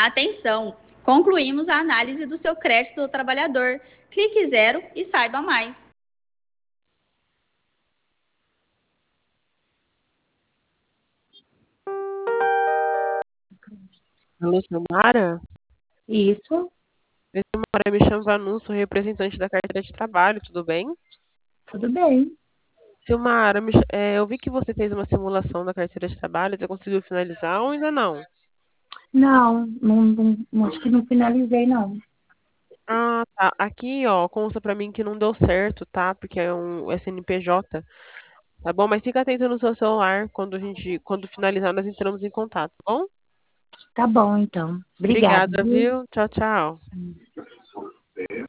Atenção! Concluímos a análise do seu crédito do trabalhador. Clique zero e saiba mais. Alô, Silmara? Isso, Oi, Silmara, me chamo Vanu, sou representante da carteira de trabalho, tudo bem? tudo bem. Silmara, eu vi que você fez uma simulação da carteira de trabalho, você conseguiu finalizar ou ainda não? Não, acho que não finalizei, não. Ah, tá. Aqui, ó, consta pra mim que não deu certo, tá? Porque é um SNPJ, tá bom? Mas fica atento no seu celular quando finalizar, nós entramos em contato, tá bom? Tá bom, então. Obrigada, Obrigada, viu? viu? Tchau, tchau.